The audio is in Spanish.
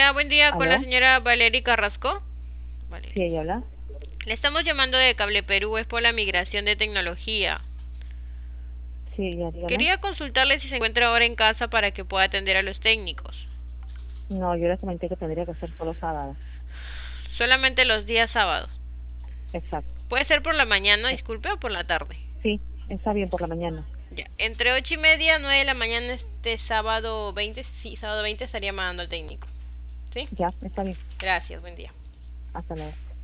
Hola, buen día con la ¿Aló? señora Valery Carrasco. Sí, Valery. ella habla. Le estamos llamando de Cable Perú, es por la migración de tecnología. Sí, ya dígame. Quería consultarle si se encuentra ahora en casa para que pueda atender a los técnicos. No, yo les comenté que tendría que ser solo sábado. Solamente los días sábados. Exacto. Puede ser por la mañana, Eh, disculpe, o por la tarde. Sí, está bien por la mañana. Ya, entre 8:30 y 9 de la mañana este sábado 20, sí, sábado 20 estaría mandando al técnico. ¿Sí? Ya, está bien. Gracias, buen día. Hasta luego.